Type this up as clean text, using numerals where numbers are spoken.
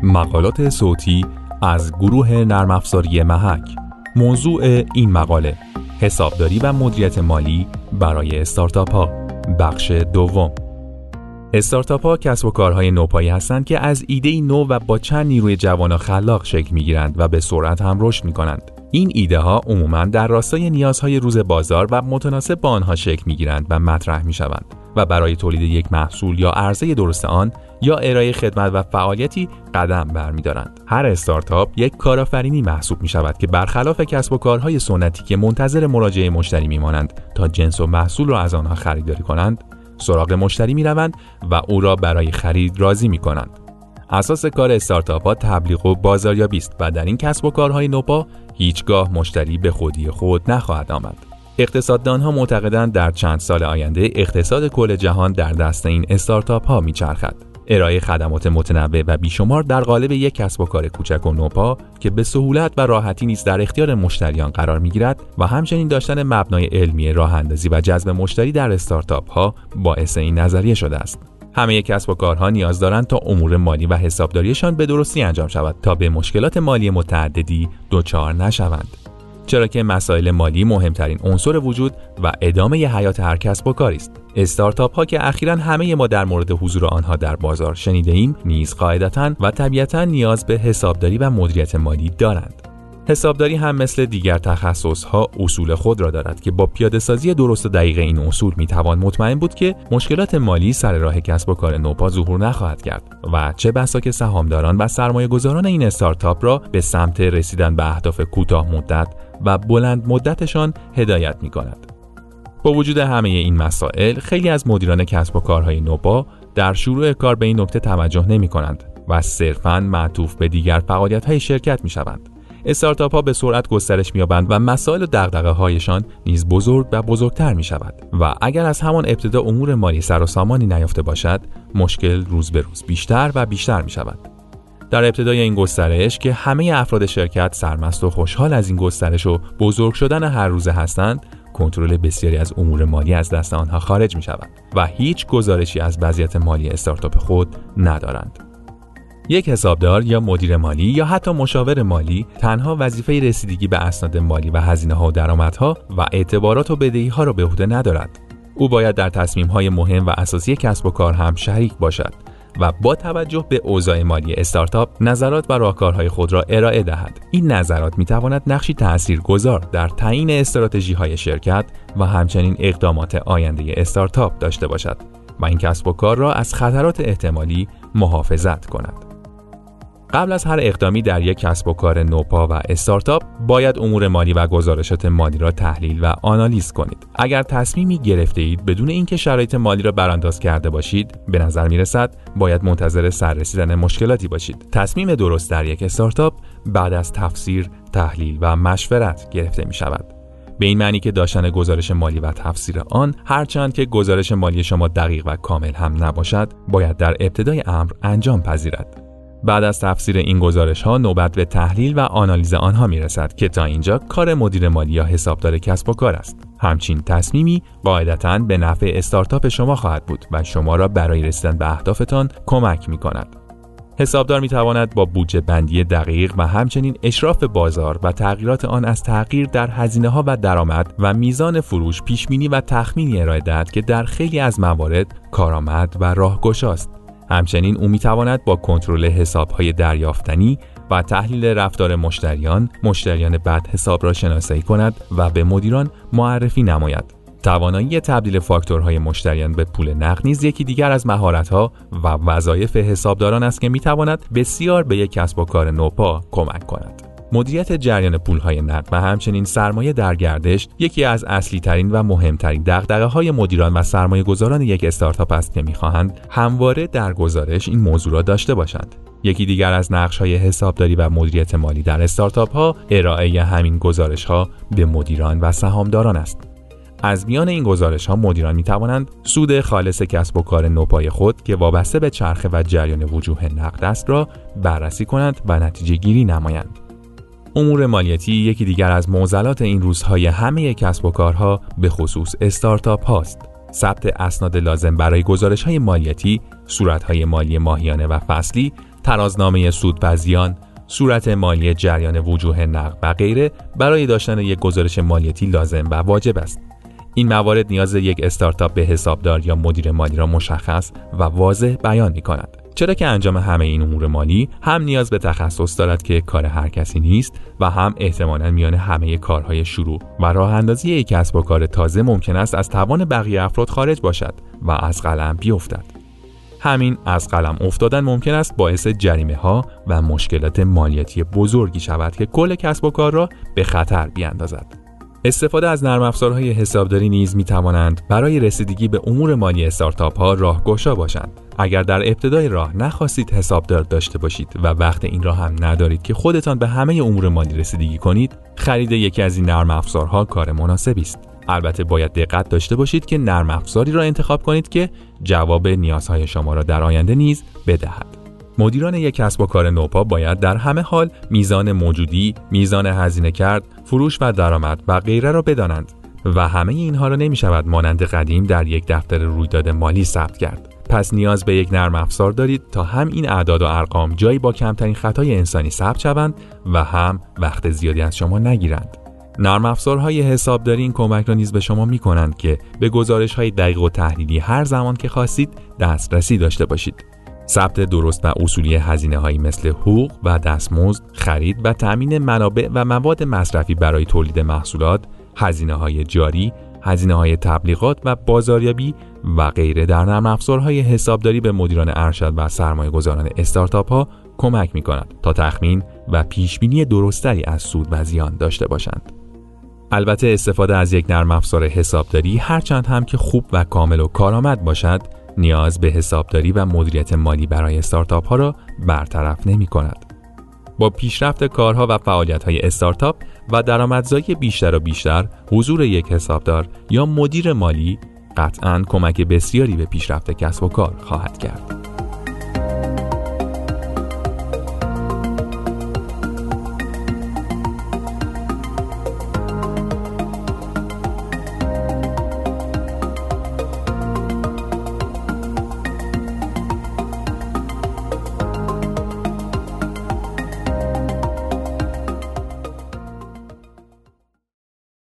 مقالات صوتی از گروه نرم افزاری محک. موضوع این مقاله: حسابداری و مدیریت مالی برای استارتاپ ها. بخش دوم. استارتاپ ها کسب و کارهای نوپایی هستند که از ایده نو و با چند نیروی جوان و خلاق شکل میگیرند و به سرعت هم رشد میکنند. این ایده ها عموماً در راستای نیازهای روز بازار و متناسب با آنها شکل میگیرند و مطرح میشوند و برای تولید یک محصول یا عرضه درست آن یا ارائه خدمت و فعالیتی قدم برمی‌دارند. هر استارتاپ یک کارآفرینی محسوب می‌شود که برخلاف کسب و کارهای سنتی که منتظر مراجعه مشتری می‌مانند تا جنس و محصول را از آنها خریداری کنند، سراغ مشتری می‌روند و او را برای خرید راضی می‌کنند. اساس کار استارتاپ‌ها تبلیغ و بازاریابی است و در این کسب و کارهای نوپا هیچگاه مشتری به خودی خود نخواهد آمد. اقتصاددانها معتقدند در چند سال آینده اقتصاد کل جهان در دست این استارتاپ ها میچرخد. ارائه خدمات متنوع و بیشمار در قالب یک کسب و کار کوچک و نوپا که به سهولت و راحتی نیز در اختیار مشتریان قرار میگیرد و همچنین داشتن مبنای علمی راه اندازی و جذب مشتری در استارتاپ ها باعث این نظریه شده است. همه کسب و کارها نیاز دارند تا امور مالی و حسابداریشان به درستی انجام شود تا به مشکلات مالی متعددی دچار نشوند. چرا که مسائل مالی مهمترین عنصر وجود و ادامه حیات هر کسب و کاری است. استارتاپ ها که اخیراً همه ما در مورد حضور آنها در بازار شنیده ایم نیز قاعدتاً و طبیعتاً نیاز به حسابداری و مدیریت مالی دارند. حسابداری هم مثل دیگر تخصص‌ها اصول خود را دارد که با پیاده‌سازی درست و دقیق این اصول میتوان مطمئن بود که مشکلات مالی سر راه کسب و کار نوپا ظهور نخواهد کرد و چه بسا که سهامداران و سرمایه‌گذاران این استارتاپ را به سمت رسیدن به اهداف کوتاه مدت و بلند مدتشان هدایت می‌کند. با وجود همه این مسائل، خیلی از مدیران کسب و کارهای نوپا در شروع کار به این نکته توجه نمی‌کنند و صرفاً معطوف به دیگر فعالیت‌های شرکت می‌شوند. استارتاپ ها به سرعت گسترش می‌یابند و مسائل و دغدغه‌هایشان نیز بزرگ و بزرگتر می‌شود و اگر از همان ابتدا امور مالی سر و سامانی نیافته باشد، مشکل روز به روز بیشتر و بیشتر می‌شود. در ابتدای این گسترش که همه افراد شرکت سرمست و خوشحال از این گسترش و بزرگ شدن هر روزه هستند، کنترل بسیاری از امور مالی از دست آنها خارج می‌شود و هیچ گزارشی از وضعیت مالی استارتاپ خود ندارند. یک حسابدار یا مدیر مالی یا حتی مشاور مالی تنها وظیفه رسیدگی به اسناد مالی و هزینه‌ها و درآمدها و اعتبارات و بدهی‌ها را به عهده ندارد. او باید در تصمیم‌های مهم و اساسی کسب و کار هم شریک باشد و با توجه به اوضاع مالی استارتاپ نظرات و راهکارهای خود را ارائه دهد. این نظرات می‌تواند نقشی تاثیرگذار در تعیین استراتژی‌های شرکت و همچنین اقدامات آینده استارتاپ داشته باشد و این کسب و کار را از خطرات احتمالی محافظت کند. قبل از هر اقدامی در یک کسب و کار نوپا و استارتاپ باید امور مالی و گزارشات مالی را تحلیل و آنالیز کنید. اگر تصمیمی گرفته اید بدون اینکه شرایط مالی را برانداز کرده باشید، به نظر می‌رسد باید منتظر سررسیدن مشکلاتی باشید. تصمیم درست در یک استارتاپ بعد از تفسیر، تحلیل و مشورت گرفته می‌شود. به این معنی که داشتن گزارش مالی و تفسیر آن، هرچند که گزارش مالی شما دقیق و کامل هم نباشد، باید در ابتدای امر انجام پذیرد. بعد از تفسیر این گزارش‌ها نوبت به تحلیل و آنالیز آنها می‌رسد که تا اینجا کار مدیر مالی یا حسابدار کسب و کار است. همچین تصمیمی قاعدتاً به نفع استارتاپ شما خواهد بود و شما را برای رسیدن به اهدافتان کمک می‌کند. حسابدار می‌تواند با بودجه بندی دقیق و همچنین اشراف بازار و تغییرات آن از تغییر در هزینه‌ها و درآمد و میزان فروش پیش‌بینی و تخمینی ارائه دهد که در خیلی از موارد کارآمد و راهگشاست. همچنین او میتواند با کنترل حساب‌های دریافتنی و تحلیل رفتار مشتریان بد حساب را شناسایی کند و به مدیران معرفی نماید. توانایی تبدیل فاکتورهای مشتریان به پول نقد نیز یکی دیگر از مهارت‌ها و وظایف حسابداران است که میتواند بسیار به یک کسب و کار نوپا کمک کند. مدیریت جریان پولهای نقد و همچنین سرمایه در گردش یکی از اصلی ترین و مهمترین دغدغه‌های مدیران و سرمایه‌گذاران یک استارتاپ است که می‌خواهند همواره در گزارش این موضوع را داشته باشند. یکی دیگر از نقش‌های حسابداری و مدیریت مالی در استارتاپ‌ها ارائه همین گزارش‌ها به مدیران و سهامداران است. از میان این گزارش‌ها مدیران می‌توانند سود خالص کسب و کار نوپای خود که وابسته به چرخه و جریان وجوه نقد است را بررسی کنند و نتیجه گیری نمایند. امور مالیاتی یکی دیگر از معضلات این روزهای همه کسب و کارها به خصوص استارتاپ هاست. ثبت اسناد لازم برای گزارش‌های مالیاتی، صورت‌های مالی ماهیانه و فصلی، ترازنامه سودپزیان، صورت مالی جریان وجوه نقد و غیره برای داشتن یک گزارش مالیاتی لازم و واجب است. این موارد نیاز یک استارتاپ به حسابدار یا مدیر مالی را مشخص و واضح بیان می‌کند. چرا که انجام همه این امور مالی هم نیاز به تخصص دارد که کار هر کسی نیست و هم احتمالاً میان همه کارهای شروع و راه اندازی یک کسب و کار تازه ممکن است از توان بقیه افراد خارج باشد و از قلم بیفتد. همین از قلم افتادن ممکن است باعث جریمه‌ها و مشکلات مالیاتی بزرگی شود که کل کسب و کار را به خطر بیاندازد. استفاده از نرم افزارهای حسابداری نیز می‌توانند برای رسیدگی به امور مالی استارتاپ‌ها راهگشا باشند. اگر در ابتدای راه نخواستید حسابدار داشته باشید و وقت این راه هم ندارید که خودتان به همه امور مالی رسیدگی کنید، خرید یکی از این نرم افزارها کار مناسبی است. البته باید دقت داشته باشید که نرم افزاری را انتخاب کنید که جواب نیازهای شما را در آینده نیز بدهد. مدیران یک کسب و کار نوپا باید در همه حال میزان موجودی، میزان هزینه کرد، فروش و درآمد و غیره را بدانند و همه اینها را نمی شود مانند قدیم در یک دفتر رویداد مالی ثبت کرد. پس نیاز به یک نرم افزار دارید تا هم این اعداد و ارقام جایی با کمترین خطای انسانی ثبت شوند و هم وقت زیادی از شما نگیرند. نرم افزارهای حسابداری این کمک را نیز به شما می کنند که به گزارش‌های دقیق و تحلیلی هر زمان که خواستید دسترسی داشته باشید. ثبت درست و اصولی هزینه‌هایی مثل حقوق و دستمزد، خرید و تأمین منابع و مواد مصرفی برای تولید محصولات، هزینه‌های جاری، هزینه‌های تبلیغات و بازاریابی و غیره در نرم افزارهای حسابداری به مدیران ارشد و سرمایه‌گذاران استارتاپ‌ها کمک می‌کند تا تخمین و پیشبینی درستری از سود و زیان داشته باشند. البته استفاده از یک نرم افزار حسابداری هرچند هم که خوب و کامل و کارآمد باشد، نیاز به حسابداری و مدیریت مالی برای استارتاپ ها را برطرف نمی کند. با پیشرفت کارها و فعالیت های استارتاپ و درآمدزایی بیشتر و بیشتر، حضور یک حسابدار یا مدیر مالی قطعاً کمک بسیاری به پیشرفت کسب و کار خواهد کرد.